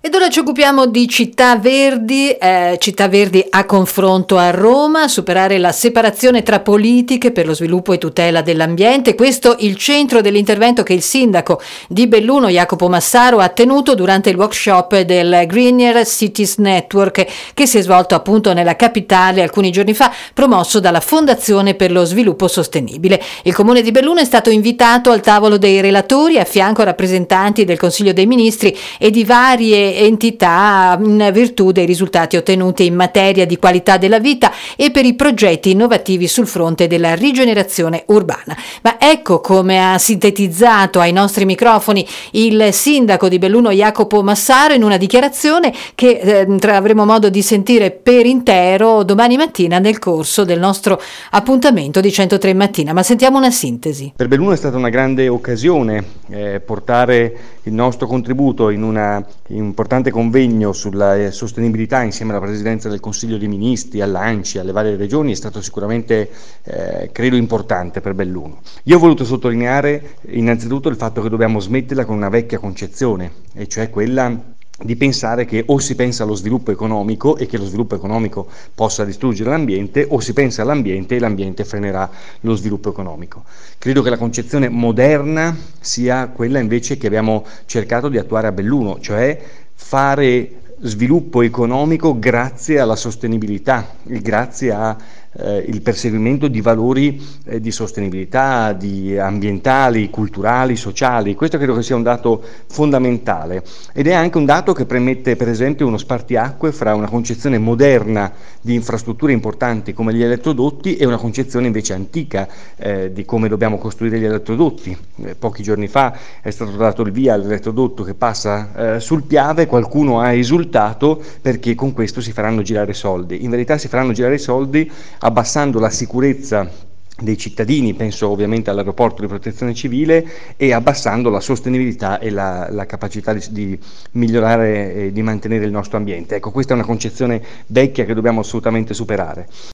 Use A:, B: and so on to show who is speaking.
A: Ed ora ci occupiamo di città verdi a confronto a Roma, superare la separazione tra politiche per lo sviluppo e tutela dell'ambiente. Questo il centro dell'intervento che il sindaco di Belluno, Jacopo Massaro, ha tenuto durante il workshop del Greener Cities Network che si è svolto appunto nella capitale alcuni giorni fa, promosso dalla Fondazione per lo Sviluppo Sostenibile. Il comune di Belluno è stato invitato al tavolo dei relatori a fianco a rappresentanti del Consiglio dei Ministri e di varie entità in virtù dei risultati ottenuti in materia di qualità della vita e per i progetti innovativi sul fronte della rigenerazione urbana. Ma ecco come ha sintetizzato ai nostri microfoni il sindaco di Belluno Jacopo Massaro in una dichiarazione che avremo modo di sentire per intero domani mattina nel corso del nostro appuntamento di 103 mattina. Ma sentiamo una sintesi.
B: Per Belluno è stata una grande occasione portare il nostro contributo in un importante convegno sulla sostenibilità insieme alla Presidenza del Consiglio dei Ministri, all'ANCI, alle varie regioni. È stato sicuramente, credo, importante per Belluno. Io ho voluto sottolineare innanzitutto il fatto che dobbiamo smetterla con una vecchia concezione, e cioè quella di pensare che o si pensa allo sviluppo economico e che lo sviluppo economico possa distruggere l'ambiente, o si pensa all'ambiente e l'ambiente frenerà lo sviluppo economico. Credo che la concezione moderna sia quella invece che abbiamo cercato di attuare a Belluno, cioè fare sviluppo economico grazie alla sostenibilità, grazie a il perseguimento di valori di sostenibilità, di ambientali, culturali, sociali. Questo credo che sia un dato fondamentale ed è anche un dato che permette per esempio uno spartiacque fra una concezione moderna di infrastrutture importanti come gli elettrodotti e una concezione invece antica di come dobbiamo costruire gli elettrodotti. Pochi giorni fa è stato dato il via all'elettrodotto che passa sul Piave. Qualcuno ha esultato perché con questo si faranno girare soldi. In verità si faranno girare soldi abbassando la sicurezza dei cittadini, penso ovviamente all'aeroporto di protezione civile, e abbassando la sostenibilità e la capacità di migliorare e di mantenere il nostro ambiente. Ecco, questa è una concezione vecchia che dobbiamo assolutamente superare.